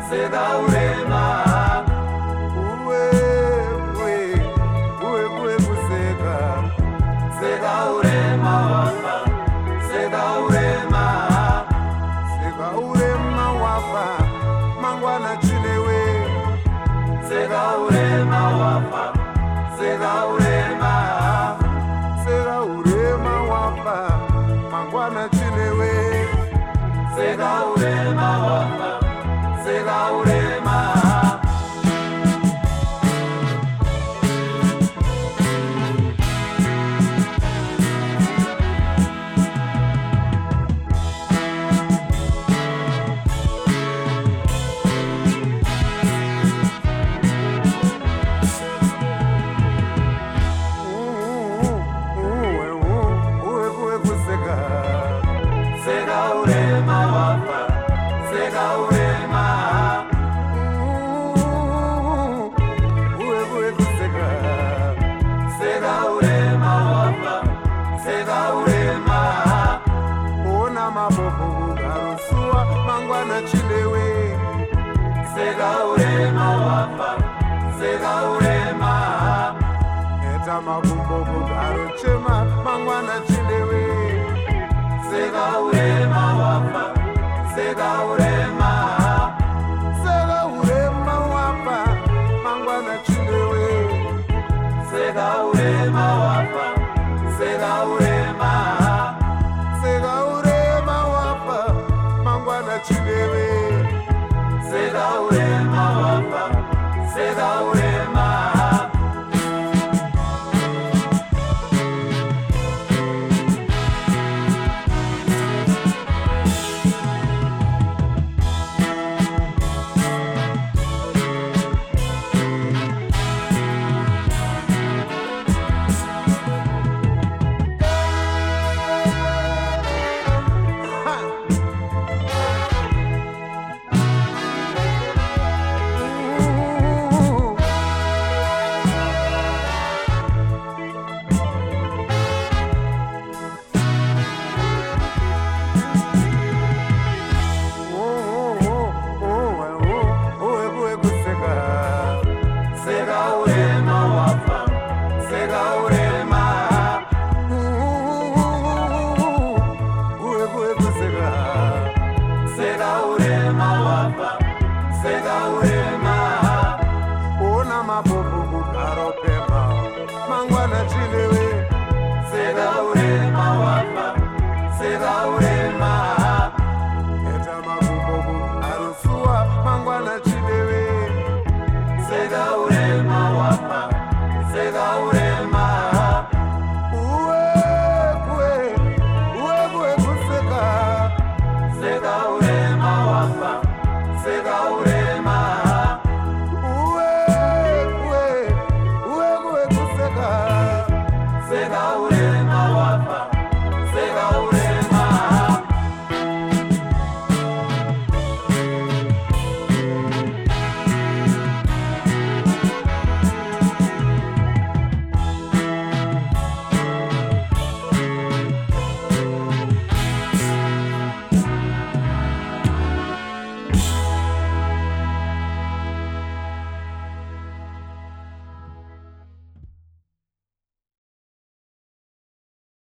sega urema uwe kuseka sega urema wafa sega urema wafa mangwana chinewe sega urema wafa sega urema wafa mangwana chinewe sega urema wafa sega urema sega urema wafa sega urema sega urema wafa sega urema ona mabobo garusua mangwana chilewe sega urema wafa sega urema eta mabobo garuchema mangwana chilewe sega urema wafa sega urema wafa mangwana chilewe sega urema wafa sega urema wafa mangwana chilewe sega urema wafa sega urema sega urema wafa sega urema sega urema wafa sega urema ona mabobo kugaropema mangwana chilewe sega urema wafa sega urema eta mabobo arusua mangwana chilewe sega urema